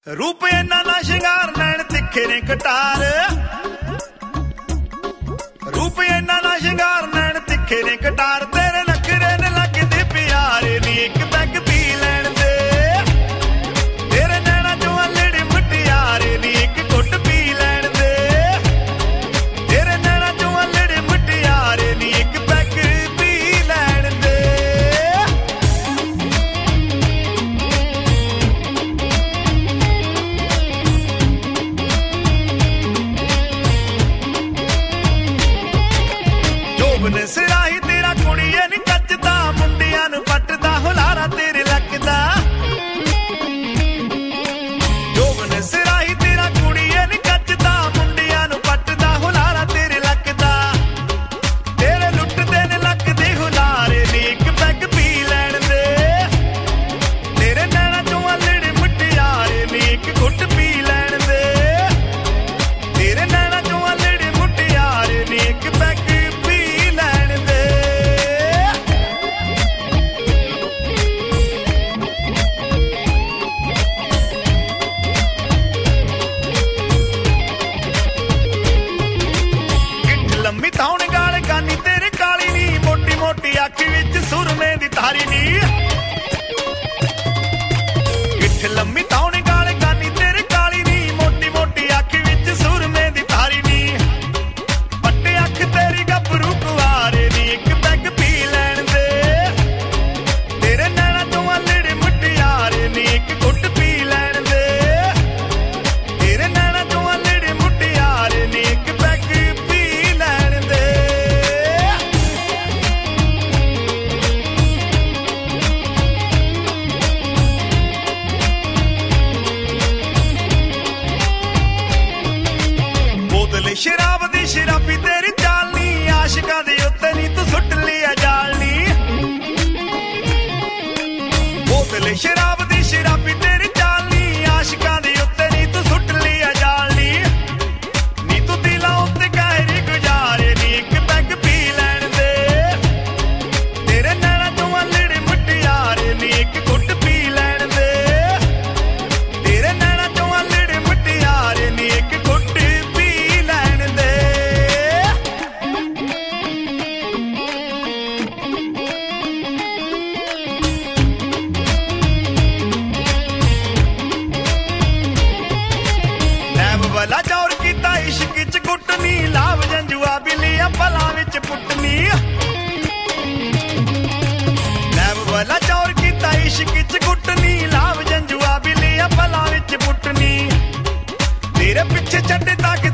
रूप इन्ना ना शिंगार नैन तिखे ने कटार, रूप इन्ना ना शिंगार नैन तिखे ने कटार, तेरे नखरे ने लगदे प्यारे नी एक पैग पी लैण दे, तेरे नैना चों अल्लड़ी मुटियारे नी एक घुट पी लैण दे, तेरे नैना चों अल्लड़ी मुटियारे नी एक पैग पी लैण दे। जोबन सिराही तेरा कुड़िए नी कचदा, मुंडियां नूं पटदा हुलारा तेरे लकदा, जोबन सिराही तेरा कुड़िए नी कचदा, मुंडियां नूं पटदा हुलारा तेरे लकदा, तेरे लुटदे ने लकदे हुलारे नी एक पैग पी लैण दे, तेरे नैना चों अल्लड़ी मुटियारे नी एक घुट पी लैण दे, तेरे नैना चों अल्लड़ी मुटियारे नी एक पैग पी लैण दे। गिट्ठ लम्मी थौण गाल गानी तेरे काली नी, मोटी मोटी अख विच सुरमे दी धारी नी, गिट्ठ लम्मी थौण गाल गानी तेरे काली नी, मोटी मोटी अख विच सुरमे दी धारी नी, पट्टे अख तेरी गभरू कुआरे नी एक पैग पी लैण दे, तेरे नैना चों अल्लड़ी मुटियारे नी एक घुट पी लैण दे, तेरे नैना चों अल्लड़ी मुटियारे नी एक पैग पी लैण दे। बोतल शराब दी शराबी तेरी चाल नी, आशिकां दे उत्ते नी तू सुट लिया जाल नी, बोतल शराब दी शराबी तेरी चाल नी, आशिकां दे उत्ते नी तू सुट लिया जाल नी तू दिलां उत्ते गहरी गुजारे नी एक पैग पी लैण दे, तेरे नैना चों अल्लड़ी मुटियारे नी एक घुट पी लैण दे, तेरे नैना चों अल्लड़ी मुटियारे नी एक घुट पी लैण दे। नैब वाला चौर कीता इश्क च कुटनी, लाभ जंजुआ बिलिया भला विच पुटनी, नैब वाला चौर कीता इश्क च कुटनी, लाभ जंजुआ बिलिया भला विच पुटनी, तेरे पिछे छड्डे तक